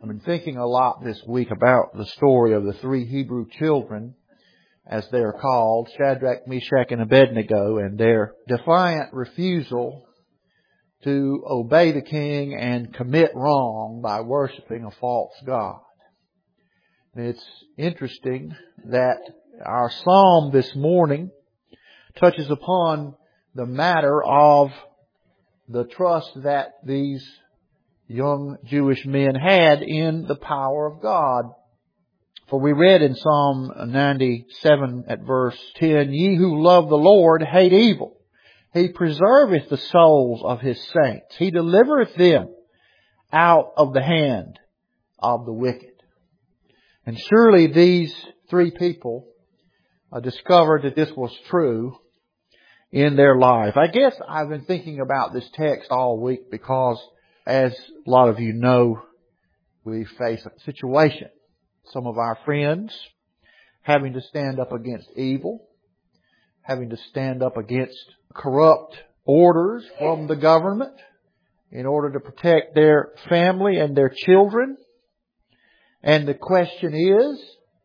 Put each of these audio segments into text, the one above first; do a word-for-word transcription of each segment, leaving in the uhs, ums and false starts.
I've been thinking a lot this week about the story of the three Hebrew children, as they are called, Shadrach, Meshach, and Abednego, and their defiant refusal to obey the king and commit wrong by worshiping a false god. And it's interesting that our psalm this morning touches upon the matter of the trust that these young Jewish men had in the power of God. For we read in Psalm ninety-seven at verse ten, "Ye who love the Lord hate evil. He preserveth the souls of His saints. He delivereth them out of the hand of the wicked." And surely these three people uh, discovered that this was true in their life. I guess I've been thinking about this text all week because, as a lot of you know, we face a situation. Some of our friends having to stand up against evil, having to stand up against corrupt orders from the government in order to protect their family and their children. And the question is,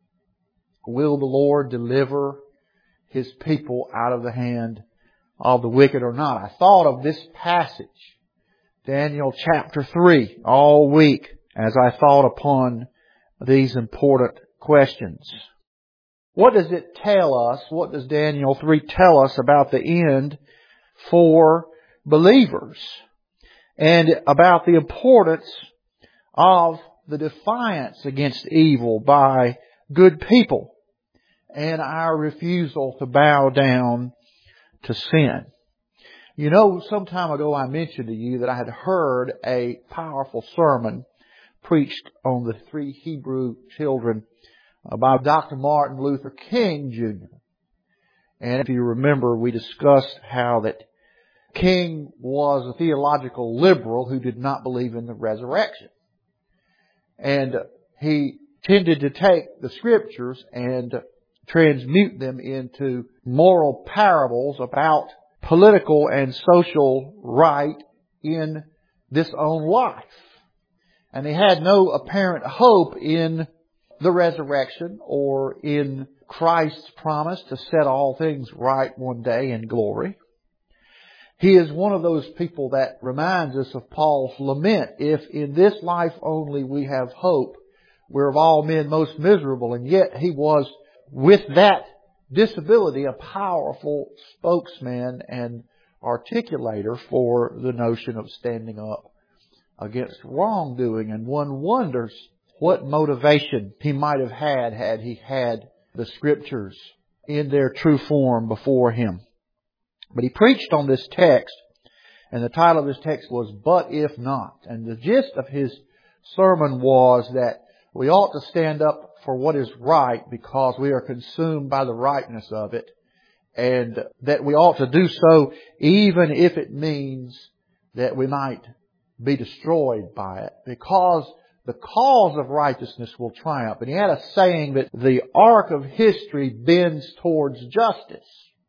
will the Lord deliver His people out of the hand of the wicked or not? I thought of this passage, Daniel chapter three, all week as I thought upon these important questions. What does it tell us? What does Daniel three tell us about the end for believers? And about the importance of the defiance against evil by good people and our refusal to bow down to sin. You know, some time ago I mentioned to you that I had heard a powerful sermon preached on the three Hebrew children by Doctor Martin Luther King Junior And if you remember, we discussed how that King was a theological liberal who did not believe in the resurrection. And he tended to take the Scriptures and transmute them into moral parables about political and social right in this own life. And he had no apparent hope in the resurrection or in Christ's promise to set all things right one day in glory. He is one of those people that reminds us of Paul's lament. If in this life only we have hope, we're of all men most miserable. And yet he was, with that disability, a powerful spokesman and articulator for the notion of standing up against wrongdoing. And one wonders what motivation he might have had had he had the Scriptures in their true form before him. But he preached on this text, and the title of this text was, "But If Not." And the gist of his sermon was that we ought to stand up for what is right because we are consumed by the rightness of it, and that we ought to do so even if it means that we might be destroyed by it, because the cause of righteousness will triumph. And he had a saying that the arc of history bends towards justice.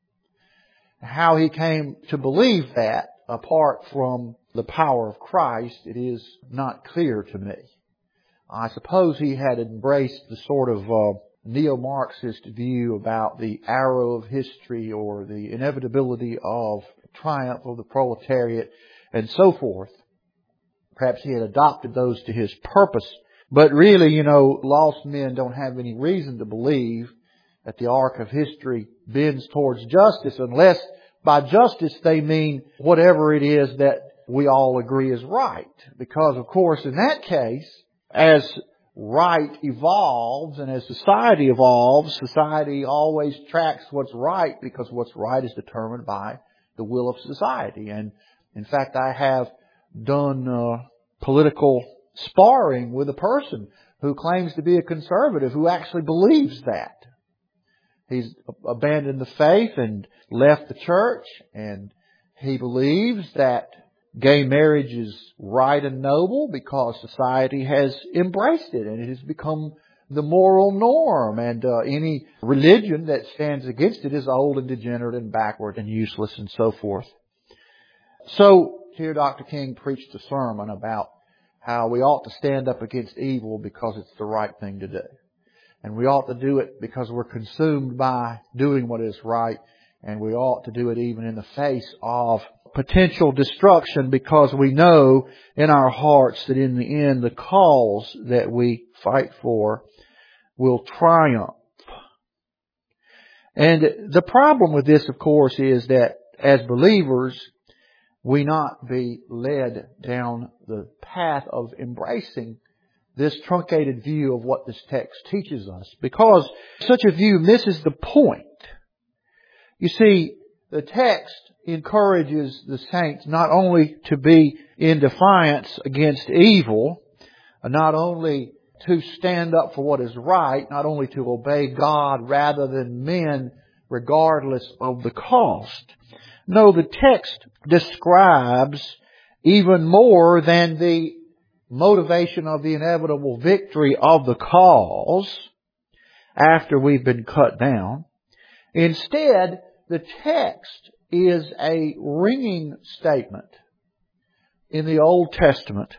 How he came to believe that, apart from the power of Christ, it is not clear to me. I suppose he had embraced the sort of uh, neo-Marxist view about the arrow of history or the inevitability of triumph of the proletariat and so forth. Perhaps he had adopted those to his purpose. But really, you know, lost men don't have any reason to believe that the arc of history bends towards justice unless by justice they mean whatever it is that we all agree is right. Because, of course, in that case, as right evolves and as society evolves, society always tracks what's right because what's right is determined by the will of society. And, in fact, I have done uh, political sparring with a person who claims to be a conservative who actually believes that. He's abandoned the faith and left the church, and he believes that gay marriage is right and noble because society has embraced it and it has become the moral norm, and uh, any religion that stands against it is old and degenerate and backward and useless and so forth. So here Doctor King preached a sermon about how we ought to stand up against evil because it's the right thing to do. And we ought to do it because we're consumed by doing what is right. And we ought to do it even in the face of potential destruction, because we know in our hearts that in the end the cause that we fight for will triumph. And the problem with this, of course, is that as believers, we not be led down the path of embracing this truncated view of what this text teaches us, because such a view misses the point. You see, the text encourages the saints not only to be in defiance against evil, not only to stand up for what is right, not only to obey God rather than men regardless of the cost. No, the text describes even more than the motivation of the inevitable victory of the cause after we've been cut down. Instead, the text is a ringing statement in the Old Testament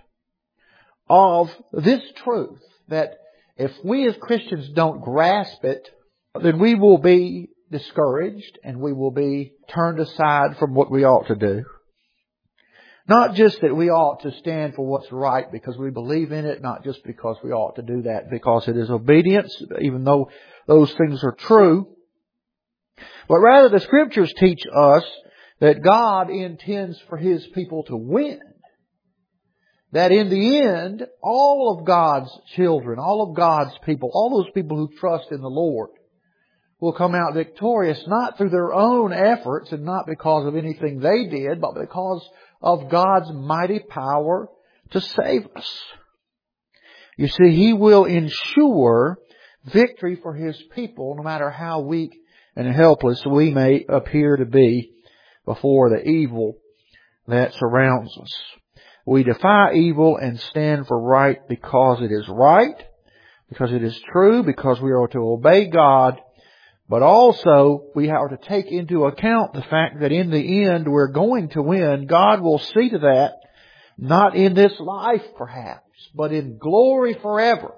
of this truth, that if we as Christians don't grasp it, then we will be discouraged and we will be turned aside from what we ought to do. Not just that we ought to stand for what's right because we believe in it, not just because we ought to do that because it is obedience, even though those things are true. But rather the Scriptures teach us that God intends for His people to win. That in the end, all of God's children, all of God's people, all those people who trust in the Lord will come out victorious, not through their own efforts and not because of anything they did, but because of God's mighty power to save us. You see, He will ensure victory for His people no matter how weak and helpless we may appear to be before the evil that surrounds us. We defy evil and stand for right because it is right, because it is true, because we are to obey God, but also we are to take into account the fact that in the end we're going to win. God will see to that, not in this life perhaps, but in glory forever.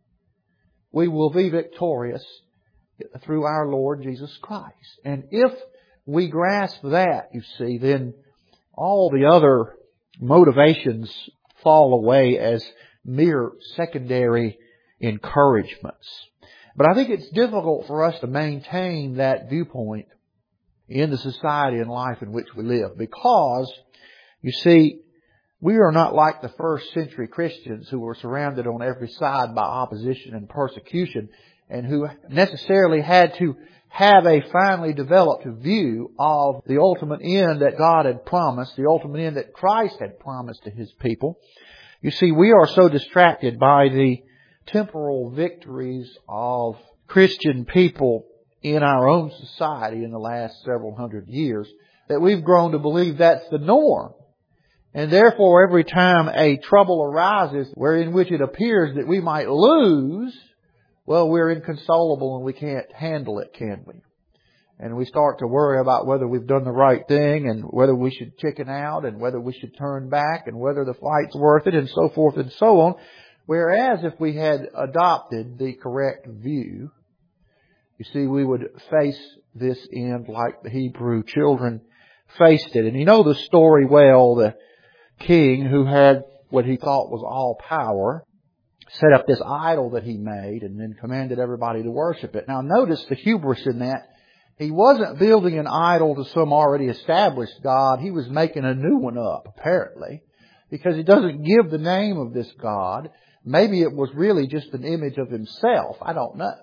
We will be victorious through our Lord Jesus Christ. And if we grasp that, you see, then all the other motivations fall away as mere secondary encouragements. But I think it's difficult for us to maintain that viewpoint in the society and life in which we live, because, you see, we are not like the first century Christians who were surrounded on every side by opposition and persecution, and who necessarily had to have a finely developed view of the ultimate end that God had promised, the ultimate end that Christ had promised to His people. You see, we are so distracted by the temporal victories of Christian people in our own society in the last several hundred years that we've grown to believe that's the norm. And therefore, every time a trouble arises wherein which it appears that we might lose, well, we're inconsolable and we can't handle it, can we? And we start to worry about whether we've done the right thing and whether we should chicken out and whether we should turn back and whether the fight's worth it and so forth and so on. Whereas if we had adopted the correct view, you see, we would face this end like the Hebrew children faced it. And you know the story well, the king who had what he thought was all power set up this idol that he made and then commanded everybody to worship it. Now notice the hubris in that. He wasn't building an idol to some already established God. He was making a new one up, apparently, because he doesn't give the name of this God. Maybe it was really just an image of himself. I don't know.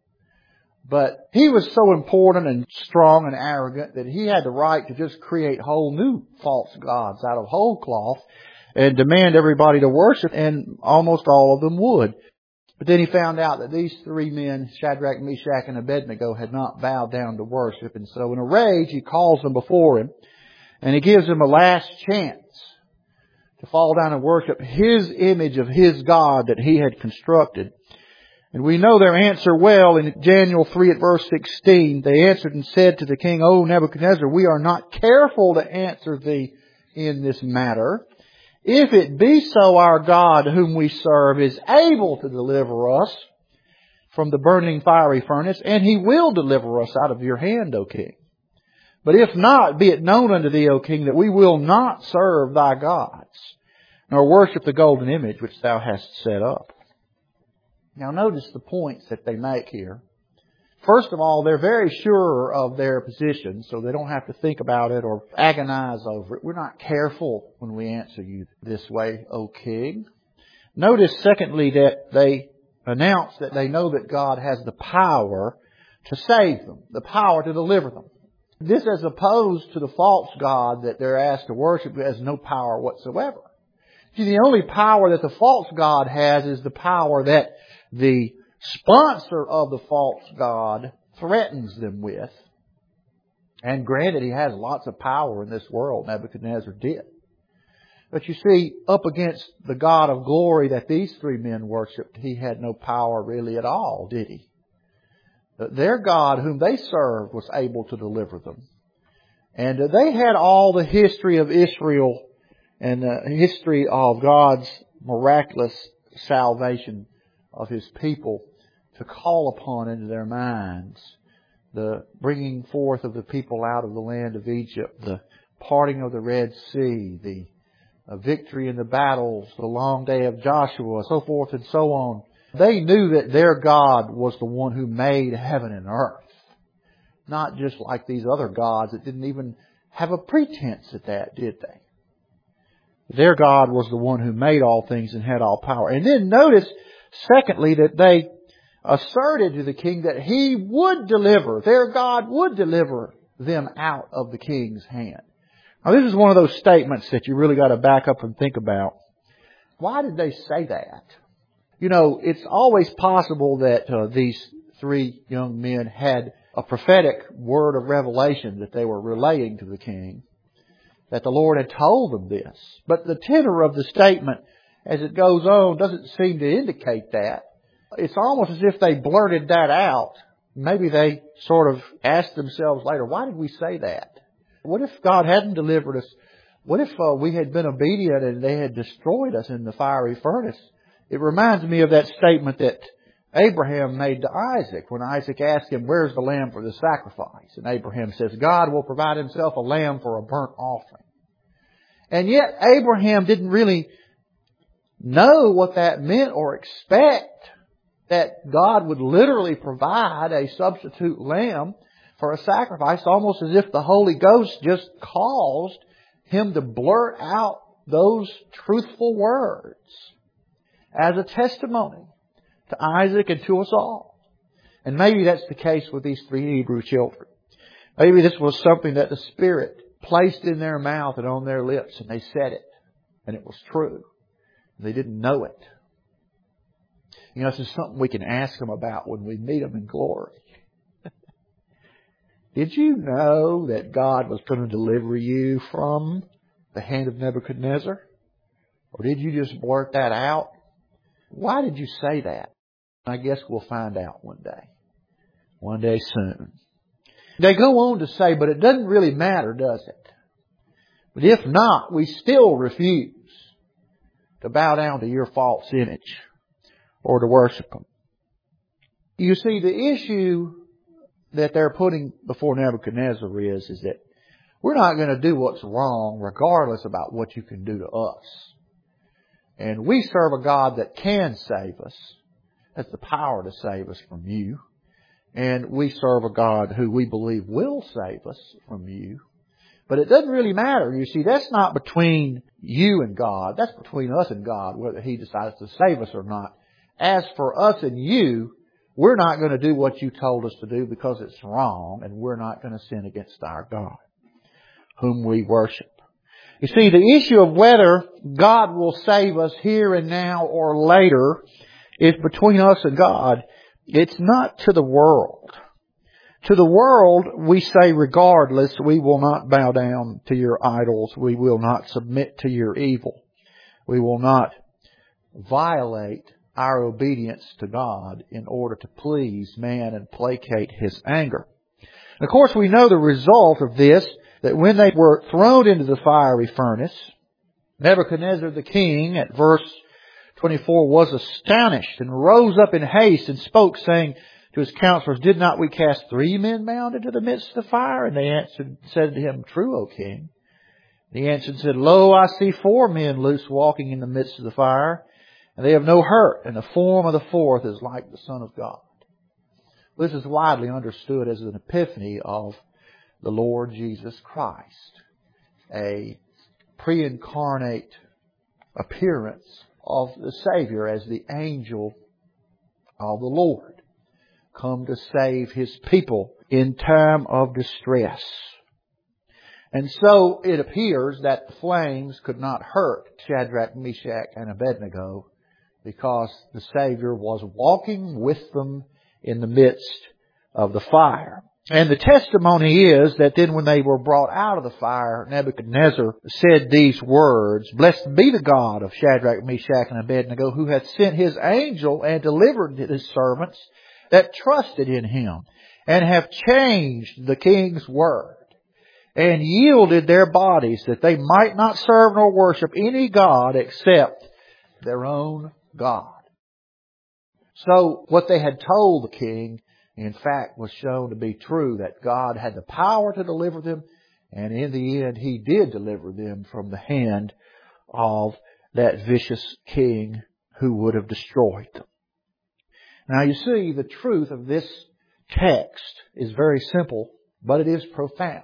But he was so important and strong and arrogant that he had the right to just create whole new false gods out of whole cloth and demand everybody to worship, and almost all of them would. But then he found out that these three men, Shadrach, Meshach, and Abednego, had not bowed down to worship. And so in a rage, he calls them before him, and he gives them a last chance to fall down and worship his image of his God that he had constructed. And we know their answer well in Daniel three at verse sixteen. They answered and said to the king, O Nebuchadnezzar, we are not careful to answer thee in this matter. If it be so, our God whom we serve is able to deliver us from the burning fiery furnace, and He will deliver us out of your hand, O king. But if not, be it known unto thee, O king, that we will not serve thy gods, nor worship the golden image which thou hast set up. Now notice the points that they make here. First of all, they're very sure of their position, so they don't have to think about it or agonize over it. We're not careful when we answer you this way, O king. Notice, secondly, that they announce that they know that God has the power to save them, the power to deliver them. This as opposed to the false god that they're asked to worship who has no power whatsoever. See, the only power that the false god has is the power that the sponsor of the false god threatens them with. And granted, he has lots of power in this world, Nebuchadnezzar did. But you see, up against the God of glory that these three men worshipped, he had no power really at all, did he? Their God, whom they served, was able to deliver them. And they had all the history of Israel and the history of God's miraculous salvation of His people to call upon into their minds. The bringing forth of the people out of the land of Egypt, the parting of the Red Sea, the victory in the battles, the long day of Joshua, so forth and so on. They knew that their God was the one who made heaven and earth. Not just like these other gods that didn't even have a pretense at that, did they? Their God was the one who made all things and had all power. And then notice, secondly, that they asserted to the king that he would deliver, their God would deliver them out of the king's hand. Now this is one of those statements that you really got to back up and think about. Why did they say that? You know, it's always possible that uh, these three young men had a prophetic word of revelation that they were relaying to the king, that the Lord had told them this. But the tenor of the statement as it goes on doesn't seem to indicate that. It's almost as if they blurted that out. Maybe they sort of asked themselves later, why did we say that? What if God hadn't delivered us? What if uh, we had been obedient and they had destroyed us in the fiery furnace? It reminds me of that statement that Abraham made to Isaac when Isaac asked him, where's the lamb for the sacrifice? And Abraham says, God will provide Himself a lamb for a burnt offering. And yet Abraham didn't really know what that meant or expect that God would literally provide a substitute lamb for a sacrifice, almost as if the Holy Ghost just caused him to blurt out those truthful words as a testimony to Isaac and to us all. And maybe that's the case with these three Hebrew children. Maybe this was something that the Spirit placed in their mouth and on their lips, and they said it, and it was true. They didn't know it. You know, this is something we can ask them about when we meet them in glory. Did you know that God was going to deliver you from the hand of Nebuchadnezzar? Or did you just blurt that out? Why did you say that? I guess we'll find out one day. One day soon. They go on to say, but it doesn't really matter, does it? But if not, we still refuse to bow down to your false image or to worship them. You see, the issue that they're putting before Nebuchadnezzar is, is that we're not going to do what's wrong regardless about what you can do to us. And we serve a God that can save us, has the power to save us from you. And we serve a God who we believe will save us from you. But it doesn't really matter. You see, that's not between you and God. That's between us and God, whether He decides to save us or not. As for us and you, we're not going to do what you told us to do because it's wrong, and we're not going to sin against our God, whom we worship. You see, the issue of whether God will save us here and now or later is between us and God. It's not to the world. To the world, we say regardless, we will not bow down to your idols. We will not submit to your evil. We will not violate our obedience to God in order to please man and placate His anger. And of course, we know the result of this, that when they were thrown into the fiery furnace, Nebuchadnezzar the king, at verse twenty-four, was astonished and rose up in haste and spoke, saying to his counselors, Did not we cast three men bound into the midst of the fire? And they answered, said to him, True, O king. And he answered and said, Lo, I see four men loose walking in the midst of the fire, and they have no hurt, and the form of the fourth is like the Son of God. This is widely understood as an epiphany of the Lord Jesus Christ, a pre-incarnate appearance of the Savior as the angel of the Lord, come to save His people in time of distress. And so it appears that the flames could not hurt Shadrach, Meshach, and Abednego because the Savior was walking with them in the midst of the fire. And the testimony is that then when they were brought out of the fire, Nebuchadnezzar said these words, Blessed be the God of Shadrach, Meshach, and Abednego, who hath sent His angel and delivered His servants that trusted in Him, and have changed the king's word, and yielded their bodies that they might not serve nor worship any god except their own God. So what they had told the king, in fact, was shown to be true, that God had the power to deliver them, and in the end He did deliver them from the hand of that vicious king who would have destroyed them. Now you see, the truth of this text is very simple, but it is profound.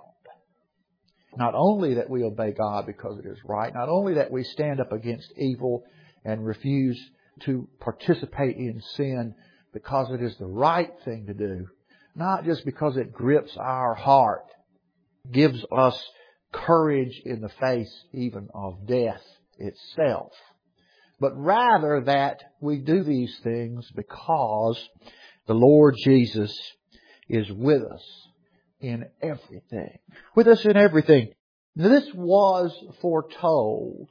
Not only that we obey God because it is right, not only that we stand up against evil and refuse to participate in sin because it is the right thing to do, not just because it grips our heart, gives us courage in the face even of death itself, but rather that we do these things because the Lord Jesus is with us in everything. With us in everything. This was foretold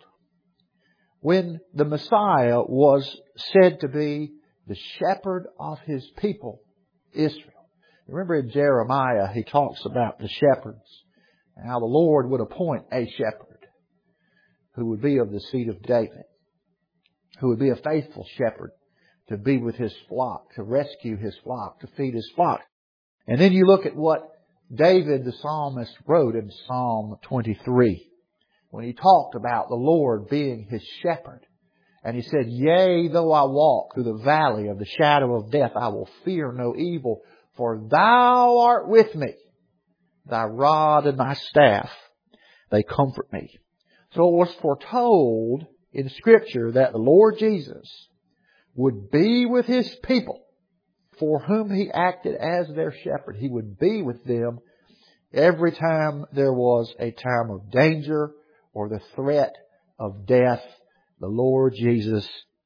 when the Messiah was said to be the shepherd of His people, Israel. Remember in Jeremiah, he talks about the shepherds and how the Lord would appoint a shepherd who would be of the seed of David, who would be a faithful shepherd to be with His flock, to rescue His flock, to feed His flock. And then you look at what David the psalmist wrote in Psalm twenty-three when he talked about the Lord being his shepherd. And he said, Yea, though I walk through the valley of the shadow of death, I will fear no evil, for Thou art with me. Thy rod and Thy staff, they comfort me. So it was foretold in Scripture that the Lord Jesus would be with His people, for whom He acted as their shepherd. He would be with them every time there was a time of danger or the threat of death. The Lord Jesus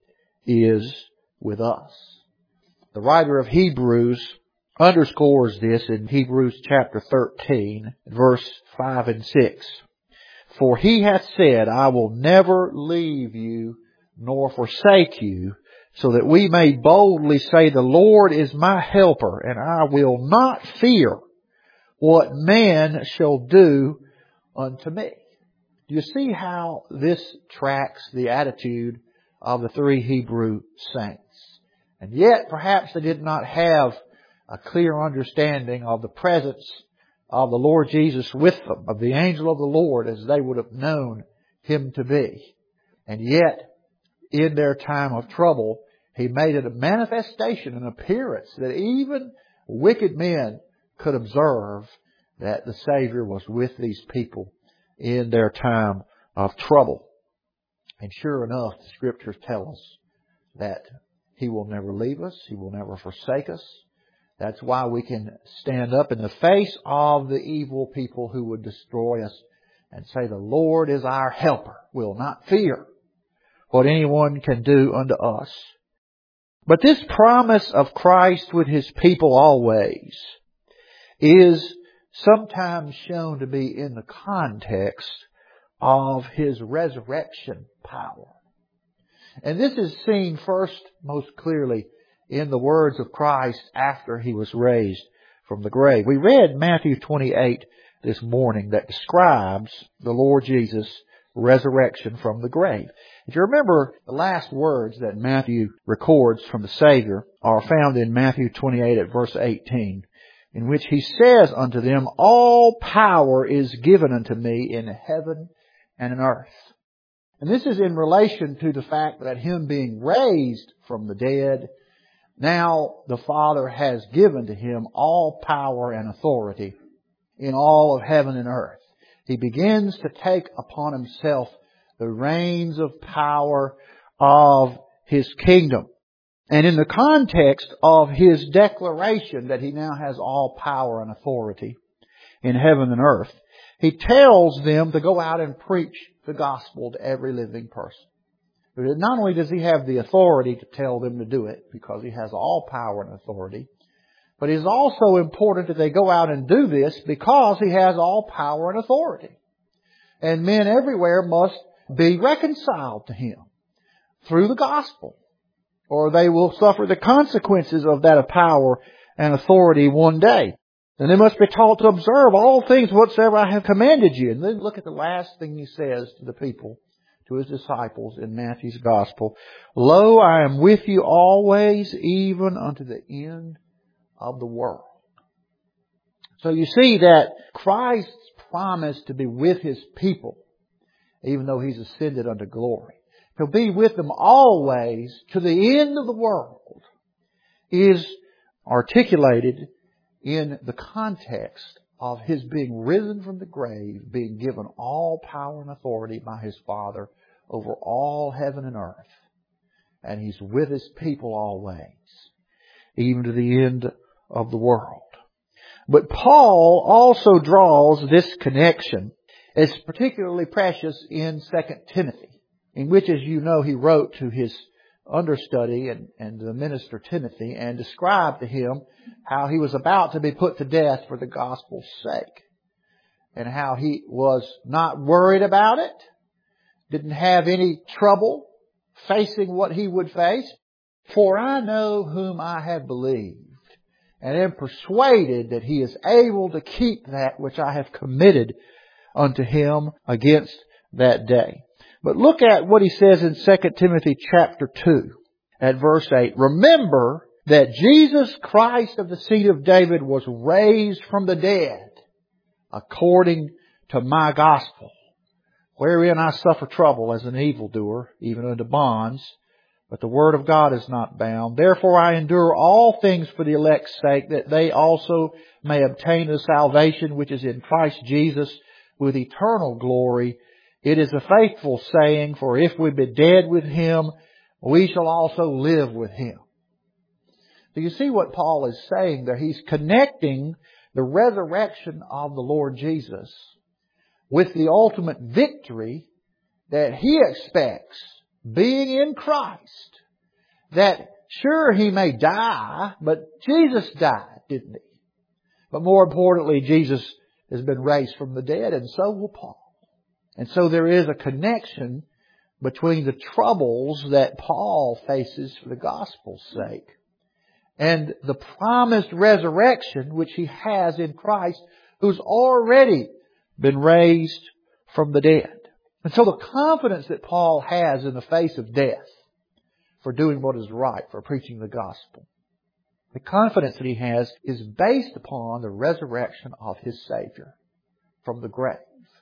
is with us. The writer of Hebrews underscores this in Hebrews chapter thirteen, verse five and six. For He hath said, I will never leave you nor forsake you, so that we may boldly say, The Lord is my helper, and I will not fear what man shall do unto me. Do you see how this tracks the attitude of the three Hebrew saints? And yet, perhaps they did not have a clear understanding of the presence of the Lord Jesus with them, of the angel of the Lord as they would have known Him to be. And yet, in their time of trouble, He made it a manifestation, an appearance that even wicked men could observe that the Savior was with these people in their time of trouble. And sure enough, the Scriptures tell us that He will never leave us. He will never forsake us. That's why we can stand up in the face of the evil people who would destroy us and say, The Lord is our helper. We'll not fear what anyone can do unto us. But this promise of Christ with His people always is sometimes shown to be in the context of His resurrection power. And this is seen first most clearly in the words of Christ after He was raised from the grave. We read Matthew twenty-eight this morning that describes the Lord Jesus resurrection from the grave. If you remember, the last words that Matthew records from the Savior are found in Matthew twenty-eight at verse eighteen, in which He says unto them, all power is given unto me in heaven and in earth. And this is in relation to the fact that Him being raised from the dead, now the Father has given to Him all power and authority in all of heaven and earth. He begins to take upon Himself the reins of power of His kingdom. And in the context of His declaration that He now has all power and authority in heaven and earth, He tells them to go out and preach the gospel to every living person. But not only does He have the authority to tell them to do it, because He has all power and authority, but it is also important that they go out and do this because He has all power and authority. And men everywhere must be reconciled to Him through the gospel, or they will suffer the consequences of that power and authority one day. And they must be taught to observe all things whatsoever I have commanded you. And then look at the last thing He says to the people, to His disciples in Matthew's gospel. Lo, I am with you always, even unto the end of the world. So you see that Christ's promise to be with His people, even though He's ascended unto glory, He'll be with them always to the end of the world, is articulated in the context of His being risen from the grave, being given all power and authority by His Father over all heaven and earth. And He's with His people always, even to the end of the world. But Paul also draws this connection as particularly precious in Second Timothy, in which, as you know, he wrote to his understudy and, and the minister Timothy and described to him how he was about to be put to death for the gospel's sake, and how he was not worried about it, didn't have any trouble facing what he would face. For I know whom I have believed, and am persuaded that He is able to keep that which I have committed unto Him against that day. But look at what he says in Second Timothy chapter two at verse eight. Remember that Jesus Christ of the seed of David was raised from the dead according to my gospel, wherein I suffer trouble as an evildoer, even unto bonds. But the word of God is not bound. Therefore I endure all things for the elect's sake, that they also may obtain the salvation which is in Christ Jesus with eternal glory. It is a faithful saying, for if we be dead with Him, we shall also live with Him. Do you see what Paul is saying there? He's connecting the resurrection of the Lord Jesus with the ultimate victory that He expects, being in Christ, that sure He may die, but Jesus died, didn't He? But more importantly, Jesus has been raised from the dead, and so will Paul. And so there is a connection between the troubles that Paul faces for the gospel's sake and the promised resurrection which he has in Christ, who's already been raised from the dead. And so the confidence that Paul has in the face of death for doing what is right, for preaching the gospel, the confidence that he has is based upon the resurrection of his Savior from the grave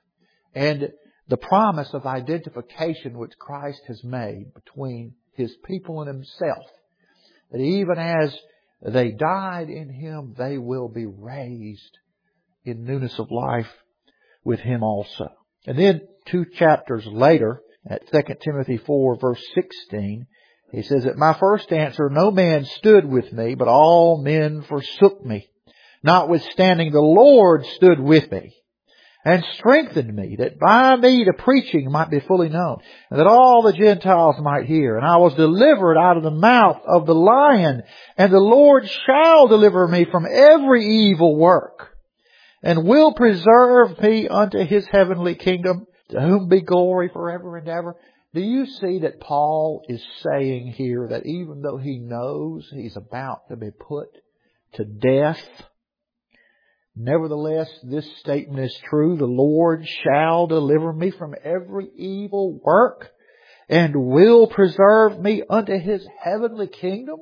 and the promise of identification which Christ has made between His people and Himself, that even as they died in Him, they will be raised in newness of life with Him also. And then two chapters later, at Second Timothy four, verse sixteen, he says, at my first answer, no man stood with me, but all men forsook me. Notwithstanding, the Lord stood with me and strengthened me, that by me the preaching might be fully known, and that all the Gentiles might hear. And I was delivered out of the mouth of the lion, and the Lord shall deliver me from every evil work, and will preserve me unto His heavenly kingdom, to whom be glory forever and ever. Do you see that Paul is saying here that even though he knows he's about to be put to death, Nevertheless, this statement is true. The Lord shall deliver me from every evil work and will preserve me unto His heavenly kingdom.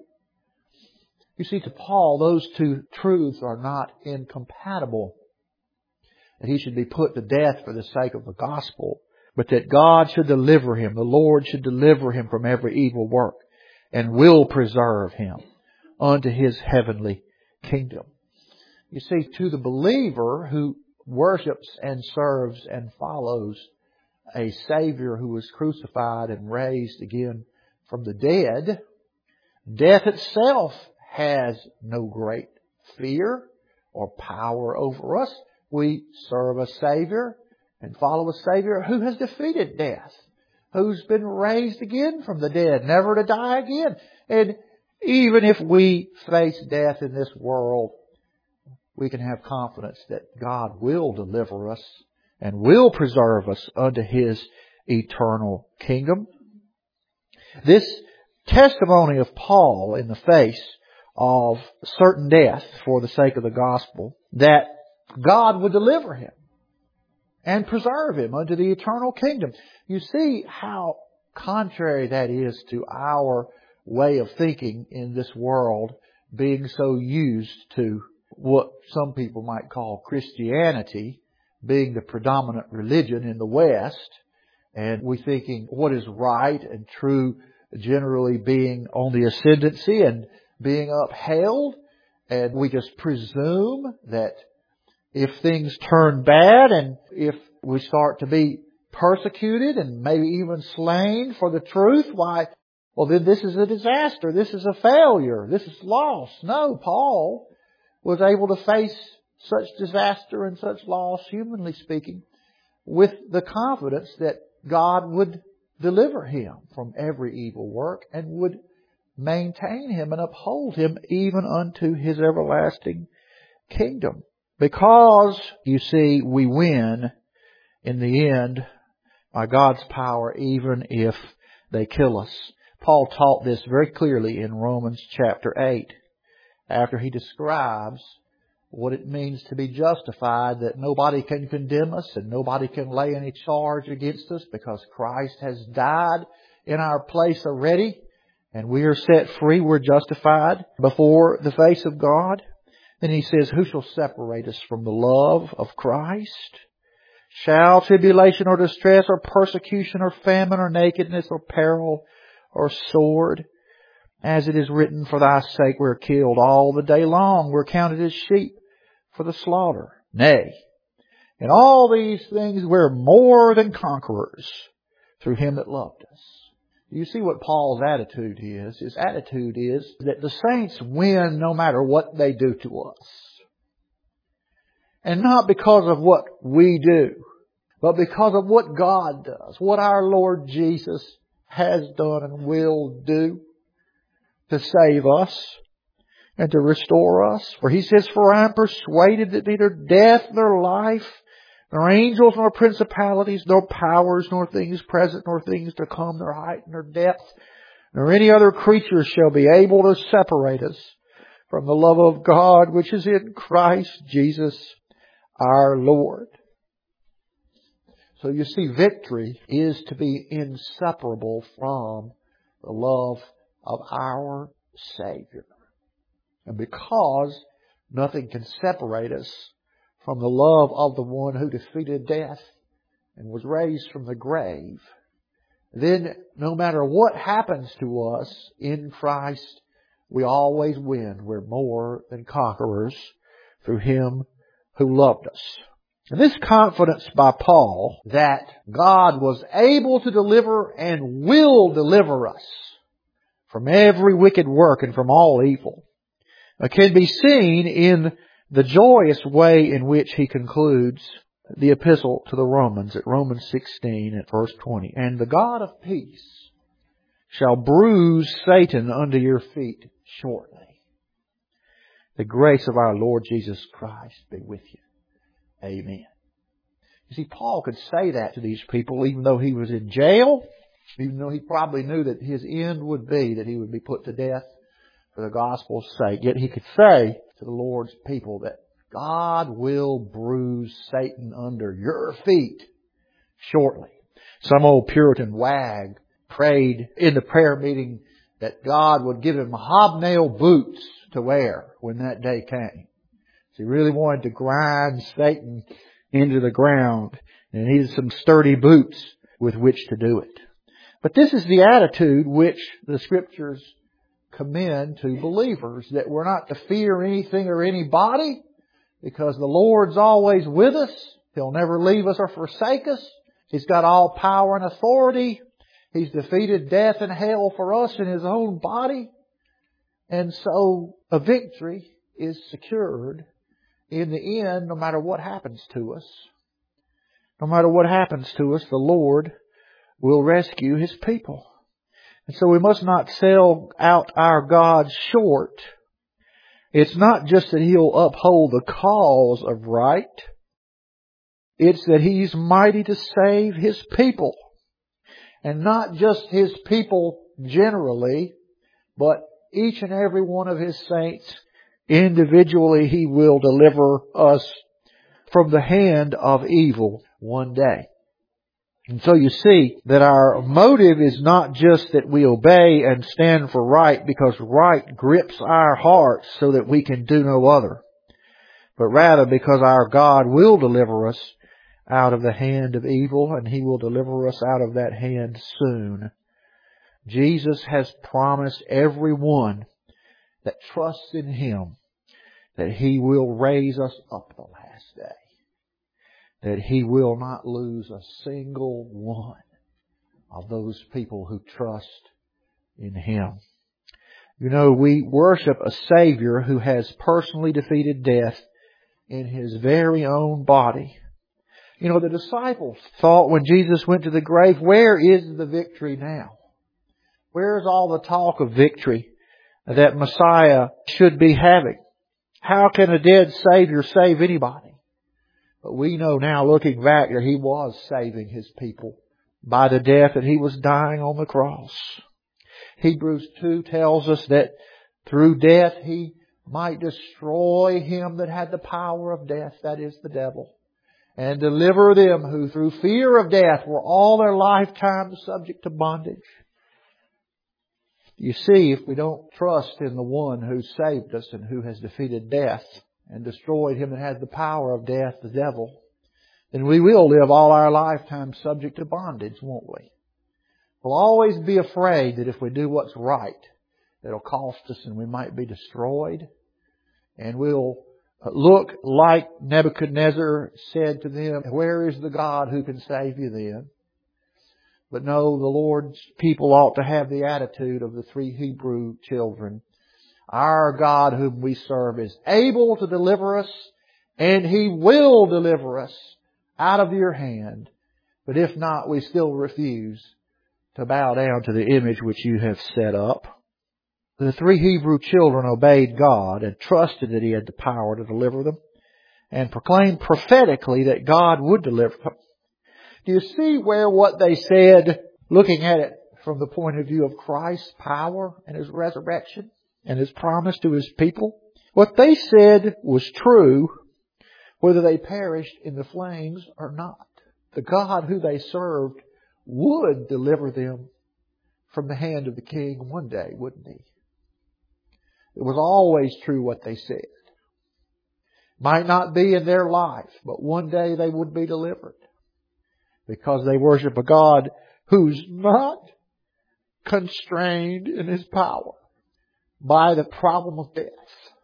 You see, to Paul, those two truths are not incompatible. That he should be put to death for the sake of the gospel, but that God should deliver him, the Lord should deliver him from every evil work and will preserve him unto His heavenly kingdom. You see, to the believer who worships and serves and follows a Savior who was crucified and raised again from the dead, death itself has no great fear or power over us. We serve a Savior and follow a Savior who has defeated death, who's been raised again from the dead, never to die again. And even if we face death in this world, we can have confidence that God will deliver us and will preserve us unto His eternal kingdom. This testimony of Paul in the face of certain death for the sake of the gospel, that God would deliver him and preserve him unto the eternal kingdom. You see how contrary that is to our way of thinking in this world, being so used to what some people might call Christianity, being the predominant religion in the West, and we thinking what is right and true generally being on the ascendancy and being upheld, and we just presume that if things turn bad and if we start to be persecuted and maybe even slain for the truth, why, well then this is a disaster, this is a failure, this is loss. No, Paul was able to face such disaster and such loss, humanly speaking, with the confidence that God would deliver him from every evil work and would maintain him and uphold him even unto His everlasting kingdom. Because, you see, we win in the end by God's power, even if they kill us. Paul taught this very clearly in Romans chapter eight, after he describes what it means to be justified, that nobody can condemn us and nobody can lay any charge against us because Christ has died in our place already and we are set free, we're justified before the face of God. Then he says, who shall separate us from the love of Christ? Shall tribulation or distress or persecution or famine or nakedness or peril or sword? As it is written, for thy sake we're killed all the day long. We're counted as sheep for the slaughter. Nay, in all these things we're more than conquerors through Him that loved us. You see what Paul's attitude is. His attitude is that the saints win no matter what they do to us. And not because of what we do, but because of what God does, what our Lord Jesus has done and will do to save us and to restore us. For he says, for I am persuaded that neither death nor life, nor angels, nor principalities, nor powers, nor things present, nor things to come, nor height, nor depth, nor any other creature shall be able to separate us from the love of God which is in Christ Jesus our Lord. So you see, victory is to be inseparable from the love of our Savior. And because nothing can separate us from the love of the one who defeated death and was raised from the grave, then no matter what happens to us in Christ, we always win. We're more than conquerors through Him who loved us. And this confidence by Paul that God was able to deliver and will deliver us from every wicked work and from all evil can be seen in the joyous way in which he concludes the epistle to the Romans at Romans sixteen at verse twenty. And the God of peace shall bruise Satan under your feet shortly. The grace of our Lord Jesus Christ be with you. Amen. You see, Paul could say that to these people even though he was in jail, even though he probably knew that his end would be that he would be put to death for the gospel's sake. Yet he could say to the Lord's people that God will bruise Satan under your feet shortly. Some old Puritan wag prayed in the prayer meeting that God would give him hobnail boots to wear when that day came. So he really wanted to grind Satan into the ground and needed some sturdy boots with which to do it. But this is the attitude which the Scriptures commend to believers, that we're not to fear anything or anybody because the Lord's always with us. He'll never leave us or forsake us. He's got all power and authority. He's defeated death and hell for us in His own body. And so a victory is secured in the end no matter what happens to us. No matter what happens to us, the Lord will rescue His people. And so we must not sell out our God short. It's not just that He'll uphold the cause of right. It's that He's mighty to save His people. And not just His people generally, but each and every one of His saints individually. He will deliver us from the hand of evil one day. And so you see that our motive is not just that we obey and stand for right because right grips our hearts so that we can do no other, but rather because our God will deliver us out of the hand of evil, and He will deliver us out of that hand soon. Jesus has promised everyone that trusts in Him that He will raise us up the last day. That He will not lose a single one of those people who trust in Him. You know, we worship a Savior who has personally defeated death in His very own body. You know, the disciples thought when Jesus went to the grave, where is the victory now? Where's all the talk of victory that Messiah should be having? How can a dead Savior save anybody? But we know now, looking back, that He was saving His people by the death that He was dying on the cross. Hebrews two tells us that through death He might destroy him that had the power of death, that is the devil, and deliver them who through fear of death were all their lifetime subject to bondage. You see, if we don't trust in the one who saved us and who has defeated death and destroyed him that has the power of death, the devil, then we will live all our lifetime subject to bondage, won't we? We'll always be afraid that if we do what's right, it'll cost us and we might be destroyed. And we'll look like Nebuchadnezzar said to them, where is the God who can save you then? But no, the Lord's people ought to have the attitude of the three Hebrew children. Our God whom we serve is able to deliver us, and He will deliver us out of your hand. But if not, we still refuse to bow down to the image which you have set up. The three Hebrew children obeyed God and trusted that He had the power to deliver them, and proclaimed prophetically that God would deliver them. Do you see where what they said, looking at it from the point of view of Christ's power and His resurrection and His promise to His people? What they said was true whether they perished in the flames or not. The God who they served would deliver them from the hand of the king one day, wouldn't He? It was always true what they said. Might not be in their life, but one day they would be delivered. Because they worship a God who's not constrained in His power by the problem of death.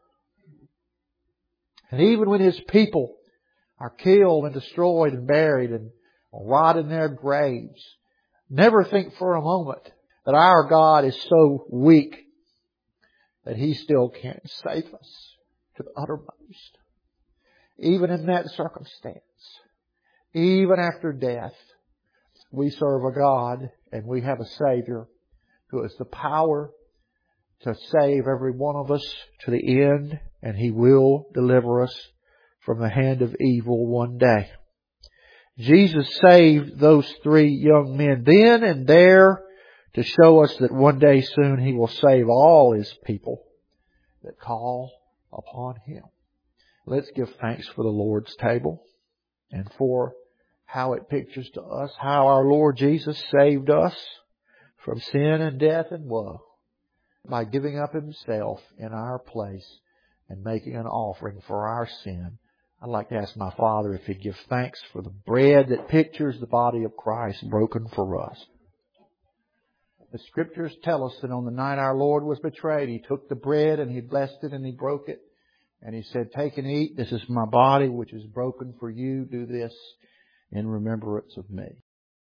And even when His people are killed and destroyed and buried and rot in their graves, never think for a moment that our God is so weak that He still can't save us to the uttermost. Even in that circumstance, even after death, we serve a God and we have a Savior who has the power to save every one of us to the end, and He will deliver us from the hand of evil one day. Jesus saved those three young men then and there to show us that one day soon He will save all His people that call upon Him. Let's give thanks for the Lord's table and for how it pictures to us how our Lord Jesus saved us from sin and death and woe by giving up Himself in our place and making an offering for our sin. I'd like to ask my Father if He'd give thanks for the bread that pictures the body of Christ broken for us. The Scriptures tell us that on the night our Lord was betrayed, He took the bread and He blessed it and He broke it. And He said, "Take and eat. This is my body which is broken for you. Do this in remembrance of me."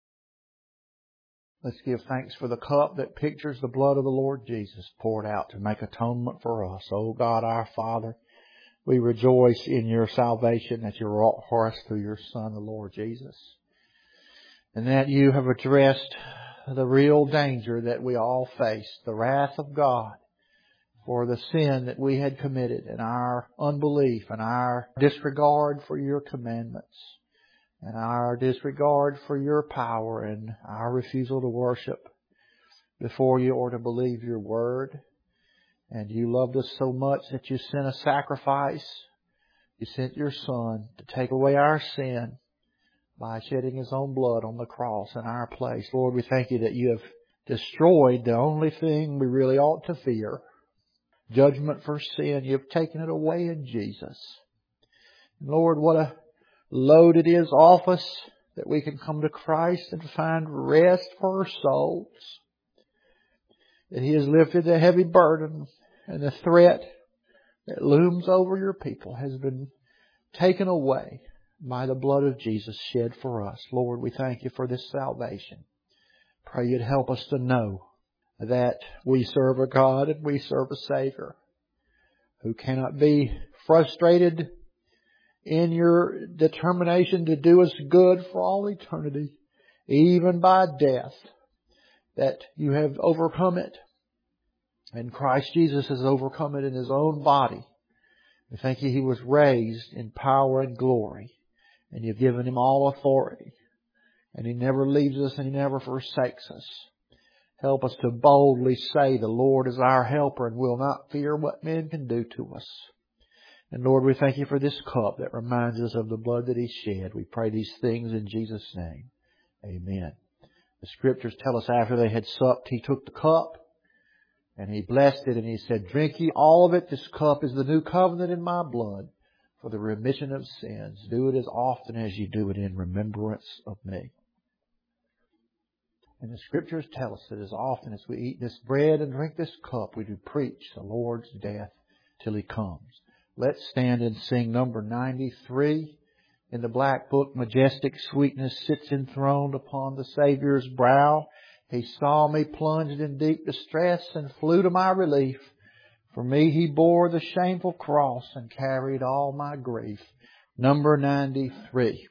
Let's give thanks for the cup that pictures the blood of the Lord Jesus poured out to make atonement for us. Oh God, our Father, we rejoice in Your salvation that You wrought for us through Your Son, the Lord Jesus. And that You have addressed the real danger that we all face, the wrath of God for the sin that we had committed and our unbelief and our disregard for Your commandments and our disregard for Your power and our refusal to worship before You or to believe Your word. And You loved us so much that You sent a sacrifice. You sent Your Son to take away our sin by shedding His own blood on the cross in our place. Lord, we thank You that You have destroyed the only thing we really ought to fear, judgment for sin. You've taken it away in Jesus. Lord, what a load it is off us that we can come to Christ and find rest for our souls. That He has lifted the heavy burden, and the threat that looms over Your people has been taken away by the blood of Jesus shed for us. Lord, we thank You for this salvation. Pray You'd help us to know that we serve a God and we serve a Savior who cannot be frustrated in Your determination to do us good for all eternity, even by death, that You have overcome it. And Christ Jesus has overcome it in His own body. We thank You He was raised in power and glory, and You've given Him all authority. And He never leaves us and He never forsakes us. Help us to boldly say the Lord is our helper and will not fear what men can do to us. And Lord, we thank You for this cup that reminds us of the blood that He shed. We pray these things in Jesus' name. Amen. The Scriptures tell us after they had supped, He took the cup and He blessed it and He said, "Drink ye all of it. This cup is the new covenant in my blood for the remission of sins. Do it as often as you do it in remembrance of me." And the Scriptures tell us that as often as we eat this bread and drink this cup, we do preach the Lord's death till He comes. Let's stand and sing number ninety-three. In the black book, majestic sweetness sits enthroned upon the Savior's brow. He saw me plunged in deep distress and flew to my relief. For me He bore the shameful cross and carried all my grief. Number ninety-three.